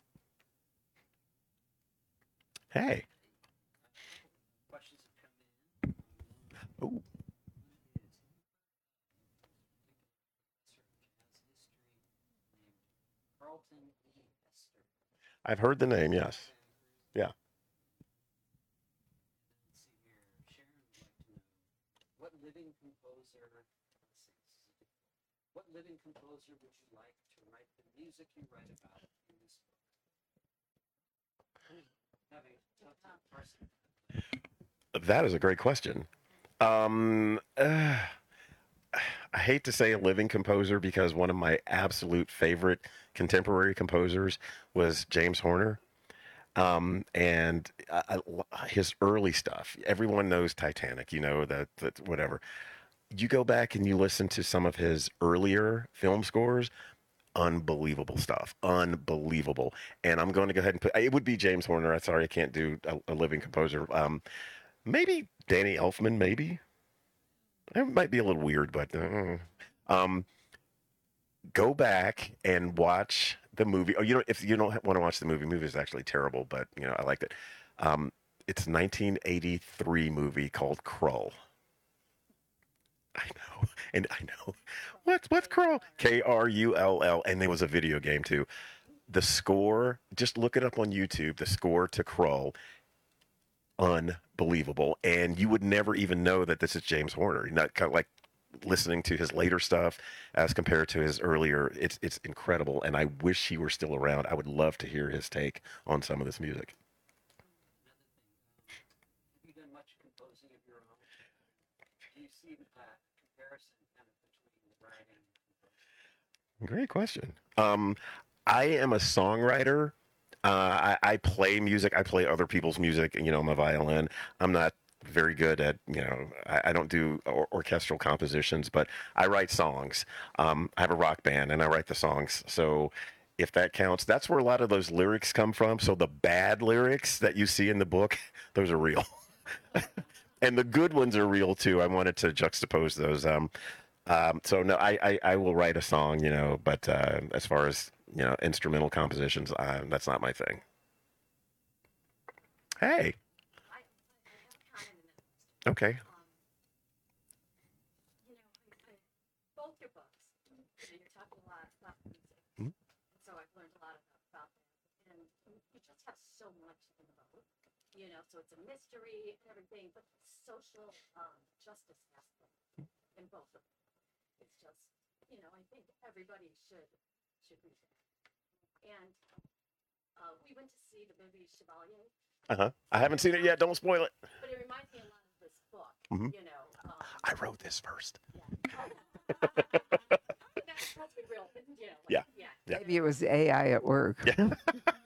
Speaker 2: Hey.
Speaker 4: Questions have come in.
Speaker 2: Oh.
Speaker 4: One is, professor of jazz history named Carlton E. Hester.
Speaker 2: I've heard the name, yes. Yeah.
Speaker 4: Let's see here. Sharon would like to know what living composer. Let's see, this is a difficult. What living composer would you like to write the music you write about in this book? Having Carson.
Speaker 2: That is a great question. I hate to say a living composer, because one of my absolute favorite contemporary composers was James Horner. And his early stuff, everyone knows Titanic, that whatever. You go back and you listen to some of his earlier film scores, unbelievable stuff, unbelievable. And I'm going to go ahead and it would be James Horner. I'm sorry, I can't do a living composer. Maybe Danny Elfman, maybe. It might be a little weird, but um, go back and watch the movie. Oh, if you don't want to watch the movie is actually terrible, but I liked it. It's a 1983 movie called Krull. I know, and I know. What's Krull? Krull, and there was a video game too. The score, just look it up on YouTube. The score to Krull, unbelievable, and you would never even know that this is James Horner. You're not kind of like listening to his later stuff as compared to his earlier. It's incredible, and I wish he were still around. I would love to hear his take on some of this music.
Speaker 4: Have you done much composing of your own? Do you see the comparison kind of between the writing and composing?
Speaker 2: Great question. I am a songwriter. I play music. I play other people's music, my violin. I'm not very good at, I don't do orchestral compositions, but I write songs. I have a rock band and I write the songs. So if that counts, that's where a lot of those lyrics come from. So the bad lyrics that you see in the book, those are real. And the good ones are real too. I wanted to juxtapose those. So no, I will write a song, but as far as, instrumental compositions, that's not my thing. Hey. Okay.
Speaker 5: have so much in both, you know, so it's a mystery and everything, but the social justice aspect in both of them. It's just, you know, I think everybody should read it. And we went to see the movie Chevalier,
Speaker 2: I haven't seen it yet. Don't spoil it.
Speaker 5: but it reminds me a lot of this book,
Speaker 2: Mhm.
Speaker 5: you know.
Speaker 2: I wrote this first.
Speaker 5: Let's be real, you know.
Speaker 2: Yeah.
Speaker 5: Yeah.
Speaker 2: Yeah.
Speaker 1: Maybe it was AI at work.
Speaker 2: Yeah.
Speaker 5: You know,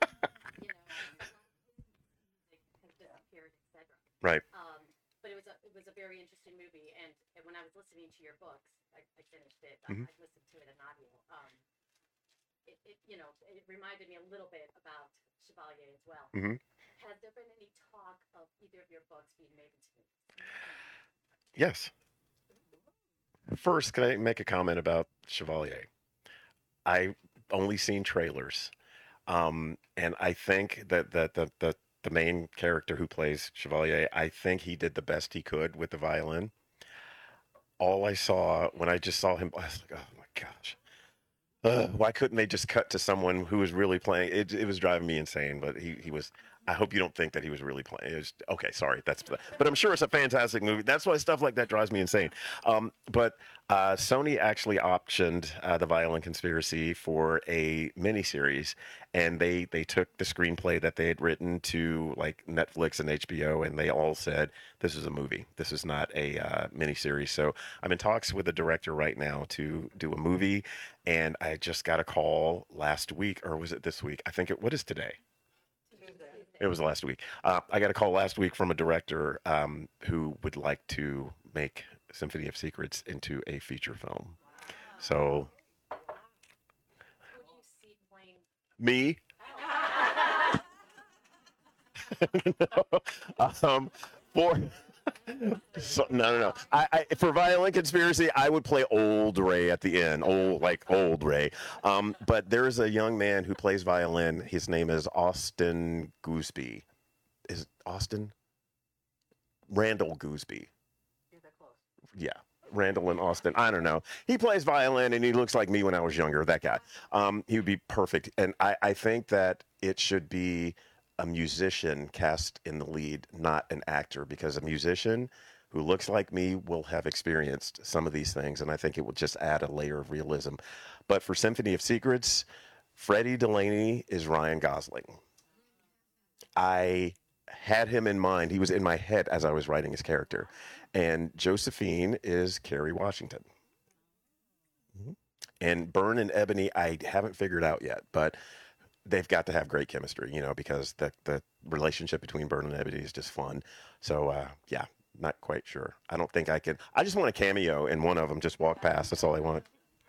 Speaker 5: has disappeared, etc.
Speaker 2: Right.
Speaker 5: But it was a very interesting movie, and when I was listening to your books, I finished it.
Speaker 2: Mhm.
Speaker 5: I listened to it in audio. It you know, it reminded me a little bit about Chevalier as well.
Speaker 2: Mhm.
Speaker 5: Has there been any talk of either of your books being made into movies?
Speaker 2: Yes. First, can I make a comment about Chevalier? I've only seen trailers, and I think that the main character who plays Chevalier, I think he did the best he could with the violin. All I saw when I just saw him, I was like, oh my gosh. Why couldn't they just cut to someone who was really playing? It was driving me insane, but he was. I hope you don't think that he was really playing. It was, okay, sorry. But I'm sure it's a fantastic movie. That's why stuff like that drives me insane. But Sony actually optioned The Violin Conspiracy for a miniseries, and they took the screenplay that they had written to like Netflix and HBO, and they all said, this is a movie. This is not a miniseries. So I'm in talks with the director right now to do a movie, and I just got a call last week, or was it this week? I think what is today? It was last week. I got a call last week from a director who would like to make Symphony of Secrets into a feature film. So,
Speaker 5: Who do you see playing?
Speaker 2: me? For no. For Violin Conspiracy, I would play old Ray at the end, old Ray. But there's a young man who plays violin. His name is Austin Gooseby. Is it Austin? Randall Gooseby. Yeah, Randall and Austin. I don't know. He plays violin and he looks like me when I was younger. That guy. He would be perfect. And I think that it should be a musician cast in the lead, not an actor, because a musician who looks like me will have experienced some of these things, and I think it will just add a layer of realism. But for Symphony of Secrets, Freddie Delaney is Ryan Gosling. I had him in mind. He was in my head as I was writing his character. And Josephine is Kerry Washington. And Byrne and Ebony, I haven't figured out yet, but they've got to have great chemistry, because the relationship between Byrne and Ebony is just fun. So, yeah, not quite sure. I don't think I can. I just want a cameo in one of them, just walk past. That's all I want.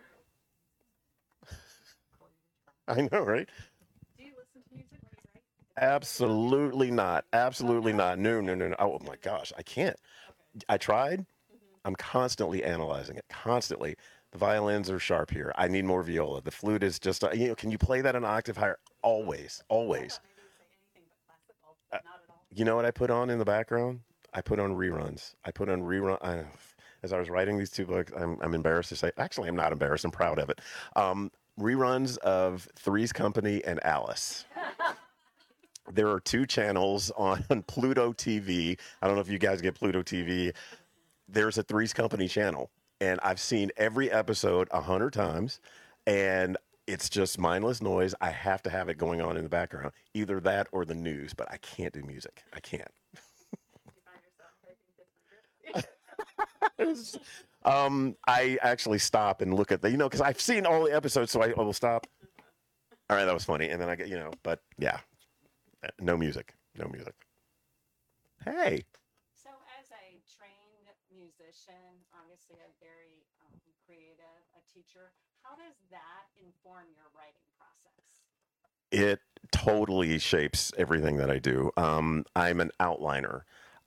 Speaker 2: I know, right?
Speaker 5: Do you listen to music when you write?
Speaker 2: Absolutely not. Absolutely not. No. Oh, my gosh, I can't. I tried. I'm constantly analyzing it, constantly. The violins are sharp here. I need more viola. The flute is just, can you play that an octave higher? Always. You know what I put on in the background? I put on reruns. As I was writing these two books, I'm embarrassed to say, actually, I'm not embarrassed. I'm proud of it. Reruns of Three's Company and Alice. There are two channels on Pluto TV. I don't know if you guys get Pluto TV. There's a Three's Company channel. And I've seen every episode 100 times, and it's just mindless noise. I have to have it going on in the background, either that or the news, but I can't do music. I can't. I actually stop and look at because I've seen all the episodes, so I will stop. All right, that was funny. And then I get, but yeah, no music. Hey.
Speaker 6: So as a trained musician, obviously a very creative, a teacher, how does that inform your writing process?
Speaker 2: It totally shapes everything that I do. I'm an outliner.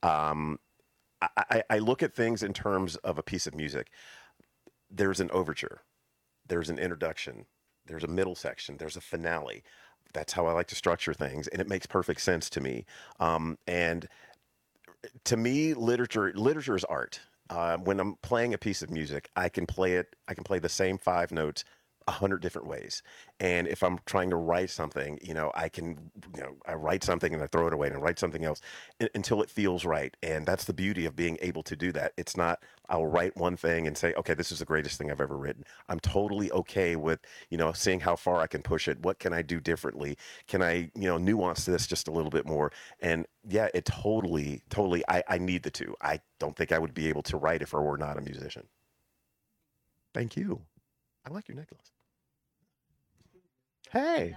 Speaker 2: I look at things in terms of a piece of music. There's an overture. There's an introduction. There's a middle section. There's a finale. That's how I like to structure things, and it makes perfect sense to me. And to me, literature is art. When I'm playing a piece of music, I can play the same 5 notes 100 different ways. And if I'm trying to write something, I can, I write something and I throw it away and I write something else until it feels right. And that's the beauty of being able to do that. It's not, I'll write one thing and say, okay, this is the greatest thing I've ever written. I'm totally okay with, seeing how far I can push it. What can I do differently? Can I, nuance this just a little bit more? And yeah, it totally, I need the two. I don't think I would be able to write if I were not a musician. Thank you. I like your necklace. Hey.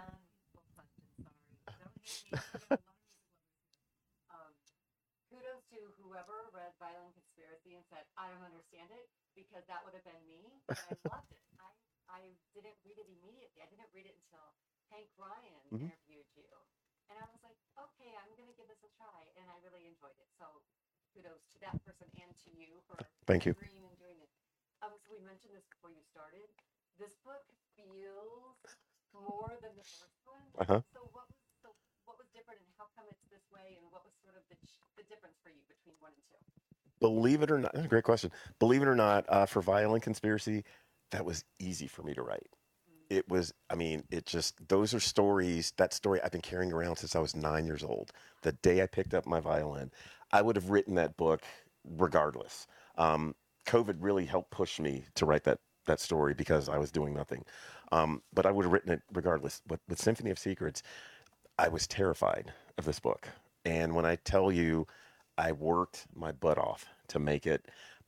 Speaker 6: Kudos to whoever read Violent Conspiracy and said, I don't understand it, because that would have been me, but I loved it. I didn't read it immediately. I didn't read it until Hank Ryan interviewed you. And I was like, okay, I'm going to give this a try. And I really enjoyed it. So kudos to that person and to you for
Speaker 2: Thank you.
Speaker 6: agreeing and doing it. So we mentioned this before you started. This book feels more than the first one.
Speaker 2: Uh-huh.
Speaker 6: So what was different, and how come it's this way, and what was sort of the difference for you between 1 and 2?
Speaker 2: Believe it or not, that's a great question. Believe it or not, for Violent Conspiracy, that was easy for me to write. It was, those are stories, that story I've been carrying around since I was 9 years old. The day I picked up my violin, I would have written that book regardless. COVID really helped push me to write that story because I was doing nothing. But I would have written it regardless. But with Symphony of Secrets, I was terrified of this book. And when I tell you, I worked my butt off to make it.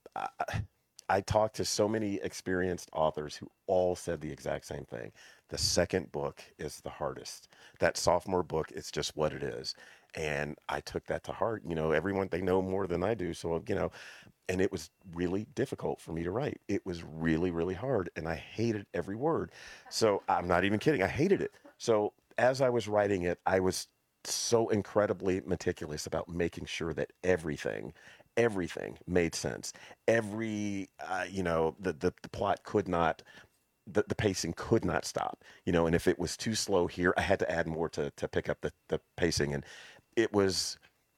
Speaker 2: I talked to so many experienced authors who all said the exact same thing. The second book is the hardest. That sophomore book is just what it is. And I took that to heart. Everyone, they know more than I do. So, and it was really difficult for me to write. It was really, really hard. And I hated every word. So I'm not even kidding. I hated it. So as I was writing it, I was so incredibly meticulous about making sure that everything made sense. The plot could not, the pacing could not stop, and if it was too slow here, I had to add more to pick up the pacing. And it was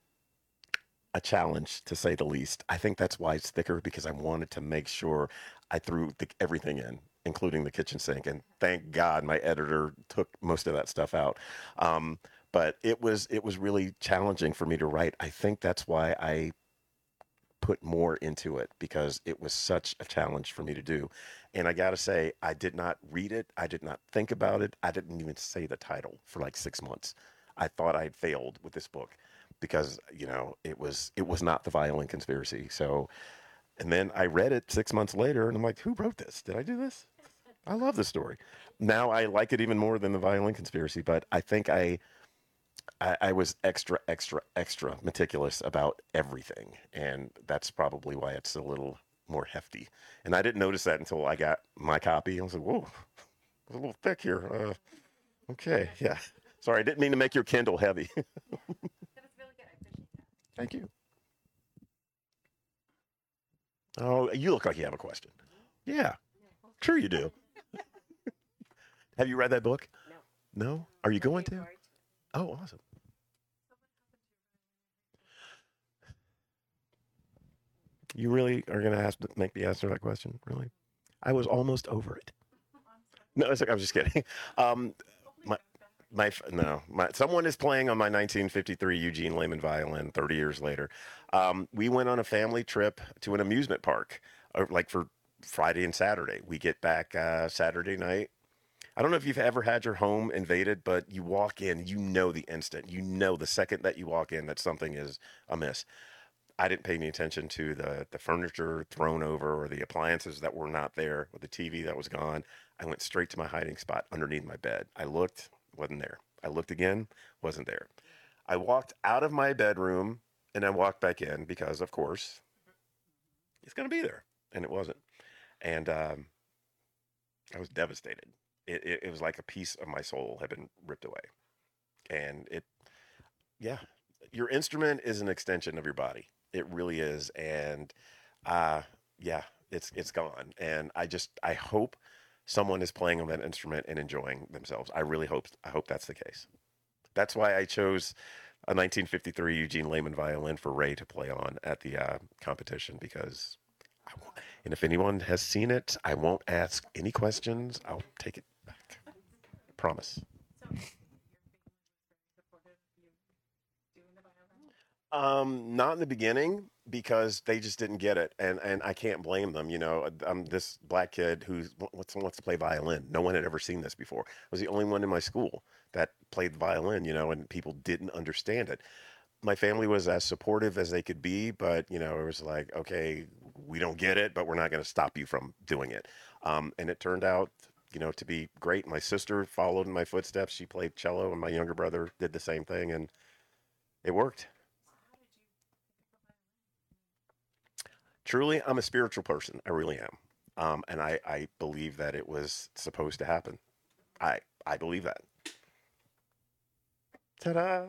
Speaker 2: a challenge, to say the least. I think that's why it's thicker, because I wanted to make sure I threw everything in, including the kitchen sink. And thank God my editor took most of that stuff out. But it was really challenging for me to write. I think that's why I put more into it, because it was such a challenge for me to do. And I got to say, I did not read it. I did not think about it. I didn't even say the title for like 6 months. I thought I'd failed with this book because, it was not The Violent Conspiracy. So, and then I read it 6 months later and I'm like, who wrote this? Did I do this? I love this story. Now I like it even more than The Violent Conspiracy, but I think I was extra meticulous about everything. And that's probably why it's a little more hefty. And I didn't notice that until I got my copy. I was like, whoa, it's a little thick here. Okay, yeah. Sorry, I didn't mean to make your Kindle heavy.
Speaker 6: That was really good. I appreciate that.
Speaker 2: Thank you. Oh, you look like you have a question. Yeah, sure you do. Have you read that book?
Speaker 5: No.
Speaker 2: No? Are you going to?
Speaker 5: Looking forward
Speaker 2: Oh, awesome. You really are going to make me answer that question? Really? I was almost over it. No, it's like, I'm just kidding. Someone is playing on my 1953 Eugene Lehman violin 30 years later. We went on a family trip to an amusement park, like for Friday and Saturday. We get back Saturday night. I don't know if you've ever had your home invaded, but you walk in, the instant, the second that you walk in that something is amiss. I didn't pay any attention to the furniture thrown over or the appliances that were not there or the TV that was gone. I went straight to my hiding spot underneath my bed. I looked, wasn't there. I looked again, wasn't there. I walked out of my bedroom and I walked back in because, of course, it's going to be there. And it wasn't. And I was devastated. It was like a piece of my soul had been ripped away. And your instrument is an extension of your body. It really is. And it's gone. And I hope someone is playing on that instrument and enjoying themselves. I hope that's the case. That's why I chose a 1953 Eugene Lehman violin for Ray to play on at the competition, because I And if anyone has seen it, I won't ask any questions. I'll take it back. Promise. Not in the beginning because they just didn't get it, and I can't blame them. You know, I'm this black kid who wants to play violin. No one had ever seen this before. I was the only one in my school that played violin. You know, and people didn't understand it. My family was as supportive as they could be, but you know, it was like, okay, we don't get it, but we're not going to stop you from doing it. And it turned out, you know, to be great. My sister followed in my footsteps. She played cello, and my younger brother did the same thing, and it worked. Truly, I'm a spiritual person. I really am. And I believe that it was supposed to happen. I believe that. Ta-da!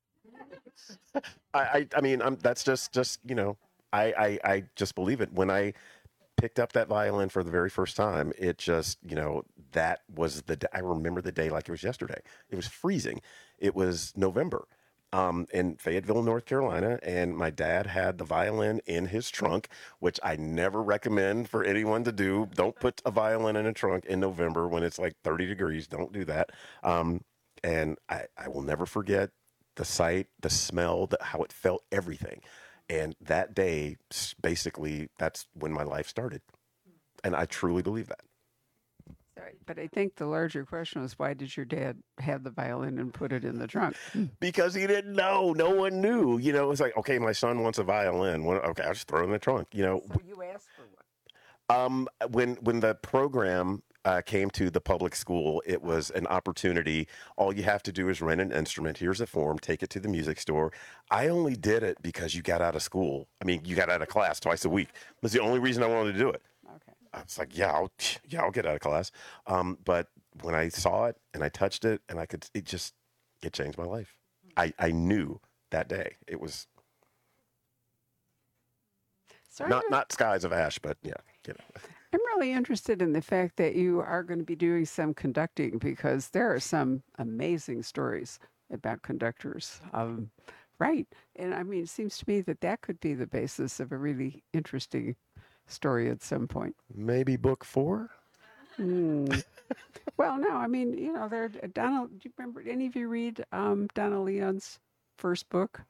Speaker 2: I mean, that's just you know, I just believe it. When I picked up that violin for the very first time, it just, you know, that was I remember the day like it was yesterday. It was freezing. It was November. In Fayetteville, North Carolina, and my dad had the violin in his trunk, which I never recommend for anyone to do. Don't put a violin in a trunk in November when it's like 30 degrees. Don't do that. And I will never forget the sight, the smell, how it felt, everything. And that day, basically, that's when my life started. And I truly believe that.
Speaker 1: Sorry, but I think the larger question was, why did your dad have the violin and put it in the trunk?
Speaker 2: Because he didn't know. No one knew. You know, it was like, okay, my son wants a violin. Well, okay, I'll just throw it in the trunk. You know,
Speaker 1: So you asked for one.
Speaker 2: when the program came to the public school, it was an opportunity. All you have to do is rent an instrument. Here's a form. Take it to the music store. I only did it because you got out of school. I mean, you got out of class twice a week. It was the only reason I wanted to do it.
Speaker 1: Okay.
Speaker 2: I was like, I'll get out of class. But when I saw it and I touched it and it changed my life. I knew that day it was
Speaker 1: Sorry,
Speaker 2: not skies of ash, but yeah, you know.
Speaker 1: I'm really interested in the fact that you are going to be doing some conducting because there are some amazing stories about conductors. Right. And I mean, it seems to me that that could be the basis of a really interesting story at some point.
Speaker 2: Maybe book 4.
Speaker 1: Well, no, I mean, you know, Donald, do you remember, any of you read Donna Leon's first book?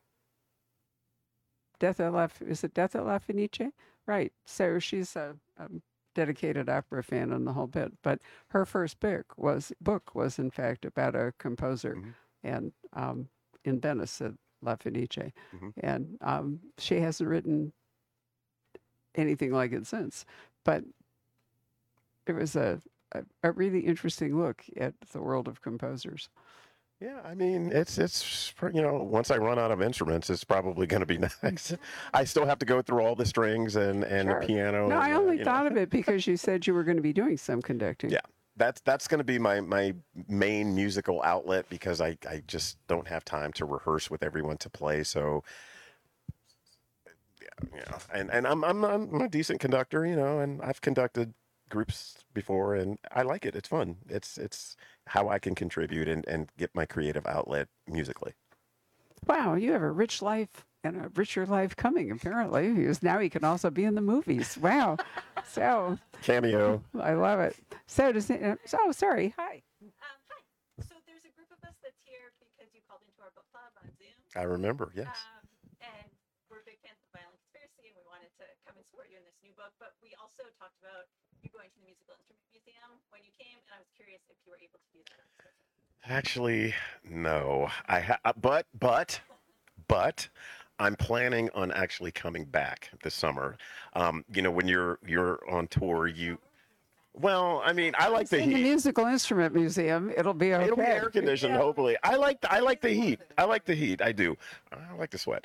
Speaker 1: Is it Death at La Fenice? Right. So she's a dedicated opera fan and the whole bit. But her first book was in fact about a composer and in Venice at La Fenice. And she hasn't written anything like it since. But it was a really interesting look at the world of composers.
Speaker 2: Yeah, I mean, it's you know, once I run out of instruments, it's probably going to be next. I still have to go through all the strings and
Speaker 1: Sure.
Speaker 2: the piano.
Speaker 1: No, I
Speaker 2: and,
Speaker 1: only
Speaker 2: you know.
Speaker 1: thought of it because you said you were going to be doing some conducting.
Speaker 2: Yeah, that's going to be my main musical outlet because I just don't have time to rehearse with everyone to play. So yeah, and I'm a decent conductor, you know, and I've conducted groups before and I like it. It's fun. It's how I can contribute and get my creative outlet musically.
Speaker 1: Wow, you have a rich life and a richer life coming, apparently, because now he can also be in the movies. Wow. So
Speaker 2: Cameo.
Speaker 1: I love it. So sorry. Hi.
Speaker 7: Hi. So there's a group of us that's here because you called into our book club on Zoom.
Speaker 2: I remember, yes.
Speaker 7: And we're big fans of Violent Conspiracy, and we wanted to come and support you in this new book. But we also talked about you going to the Musical Instrument Museum when you came, and I was curious if you were able to do that.
Speaker 2: Actually, no. But I'm planning on actually coming back this summer. You know, when you're on tour, well, I mean, I like the
Speaker 1: In the
Speaker 2: heat.
Speaker 1: Musical Instrument Museum, it'll be okay.
Speaker 2: It'll be air conditioned, hopefully. I like the heat. I like the heat. I do. I like the sweat.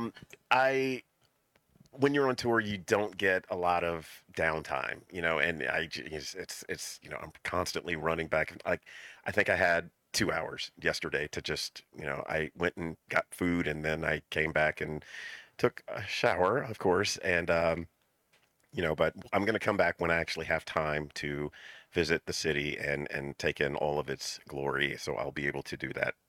Speaker 2: When you're on tour, you don't get a lot of downtime, you know, and it's you know, I'm constantly running back. Like, I think I had 2 hours yesterday to just, you know, I went and got food and then I came back and took a shower, of course, and you know, but I'm going to come back when I actually have time to visit the city and take in all of its glory. So I'll be able to do that.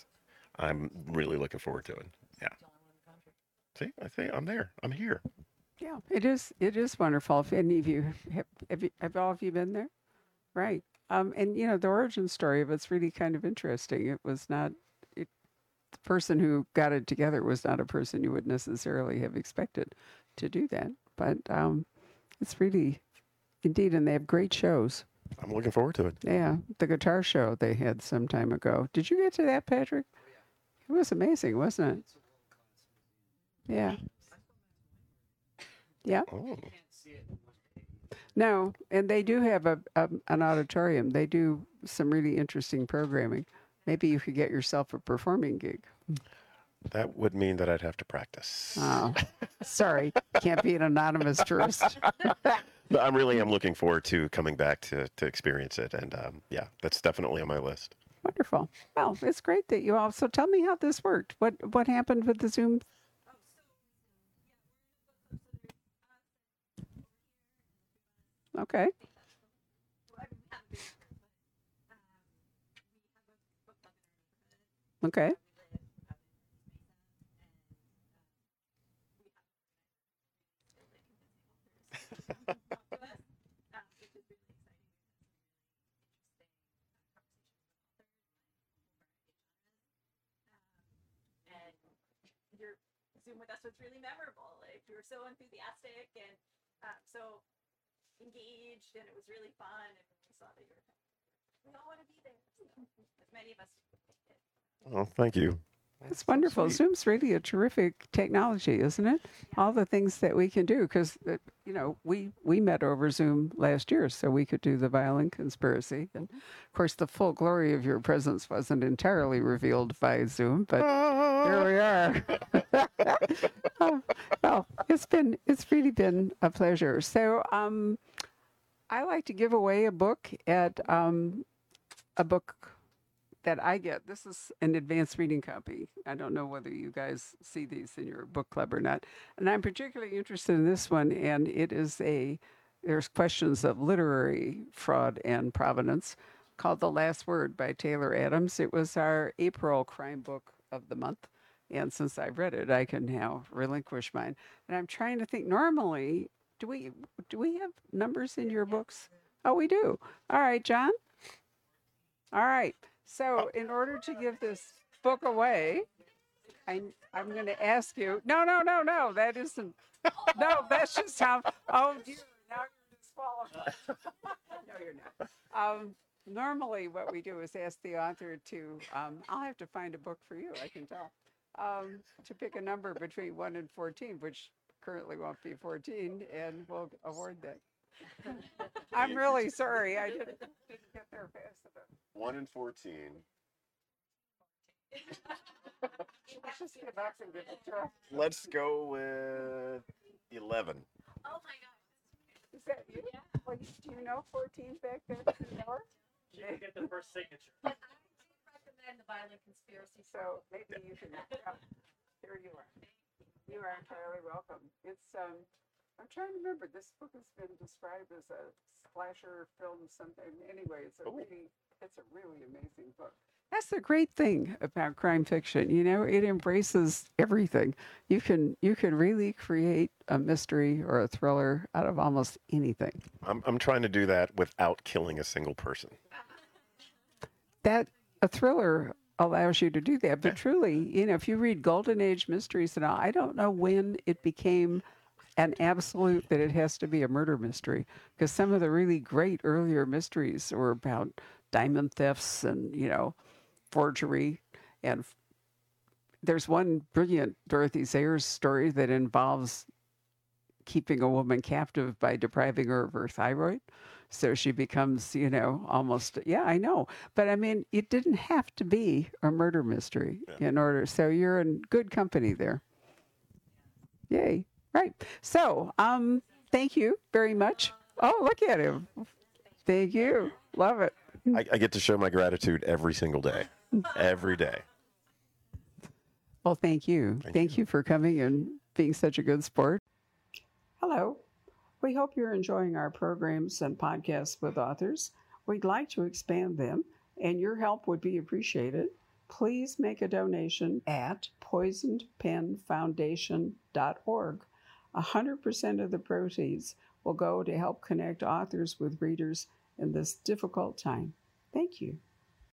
Speaker 2: I'm really looking forward to it. Yeah. See, I think I'm there. I'm here.
Speaker 1: Yeah, it is. It is wonderful. If any of you have all of you been there? Right. And you know, the origin story of it's really kind of interesting. It was not the person who got it together was not a person you would necessarily have expected to do that. But it's really indeed, and they have great shows.
Speaker 2: I'm looking forward to it.
Speaker 1: Yeah, the guitar show they had some time ago. Did you get to that, Patrick? It was amazing, wasn't
Speaker 4: It's a world-class museum.
Speaker 1: it? Yeah. Yeah.
Speaker 2: Oh.
Speaker 4: You can't see it in one day.
Speaker 1: No, and they do have an auditorium. They do some really interesting programming. Maybe you could get yourself a performing gig.
Speaker 2: That would mean that I'd have to practice.
Speaker 1: Oh, sorry, can't be an anonymous tourist.
Speaker 2: But I really am looking forward to coming back to experience it. And yeah, that's definitely on my list.
Speaker 1: Wonderful. Well, it's great that you all. So tell me how this worked. What happened with the Zoom? Okay. Okay.
Speaker 7: And your Zoom with us was really memorable. Like you were so enthusiastic and so engaged, and it was really fun. And we saw that we all want to be there. So, as many of us did.
Speaker 2: Oh, thank you.
Speaker 1: It's wonderful.
Speaker 2: sweet.
Speaker 1: Zoom's really a terrific technology, isn't it? All the things that we can do, because you know we met over Zoom last year, so we could do the violin conspiracy, and of course the full glory of your presence wasn't entirely revealed by Zoom, but here we are. Oh, well, it's really been a pleasure. So I like to give away a book at a book that I get. This is an advanced reading copy. I don't know whether you guys see these in your book club or not. And I'm particularly interested in this one, and it is there's questions of literary fraud and provenance, called The Last Word by Taylor Adams. It was our April crime book of the month. And since I've read it, I can now relinquish mine. And I'm trying to think, normally, do we have numbers in your books? Oh, we do. All right, John. All right. So in order to give this book away, I'm going to ask you. No. That isn't. No, that's just how. Oh dear. Now you're disqualified. No, you're not. Normally, what we do is ask the author to. I'll have to find a book for you. I can tell. To pick a number between 1 and 14, which currently won't be 14, and we'll award that. I'm really sorry. I didn't get there fast enough.
Speaker 2: 1 and 14.
Speaker 1: Let's just give up and give it a try.
Speaker 2: Let's go with 11.
Speaker 7: Oh my God.
Speaker 1: Is that you? Yeah. Well, do you know 14 back there? Do you know her?
Speaker 3: You can get the first signature.
Speaker 6: I recommend the violent conspiracy.
Speaker 1: So maybe you can. Yeah. Here you are. You are entirely welcome. It's I'm trying to remember. This book has been described as a slasher film something. Anyway, it's a really amazing book. That's the great thing about crime fiction. You know, it embraces everything. You can really create a mystery or a thriller out of almost anything.
Speaker 2: I'm trying to do that without killing a single person.
Speaker 1: That a thriller allows you to do that. But truly, you know, if you read Golden Age mysteries and all, I don't know when it became an absolute that it has to be a murder mystery, because some of the really great earlier mysteries were about diamond thefts and, you know, forgery. And there's one brilliant Dorothy Sayers story that involves keeping a woman captive by depriving her of her thyroid. So she becomes, you know, almost, yeah, I know. But I mean, it didn't have to be a murder mystery in order. So you're in good company there. Yay. Right. So, thank you very much. Oh, look at him. Thank you. Love it.
Speaker 2: I get to show my gratitude every single day. Every day.
Speaker 1: Well, thank you. Thank you for coming and being such a good sport. Hello. We hope you're enjoying our programs and podcasts with authors. We'd like to expand them, and your help would be appreciated. Please make a donation at poisonedpenfoundation.org. 100% of the proceeds will go to help connect authors with readers in this difficult time. Thank you.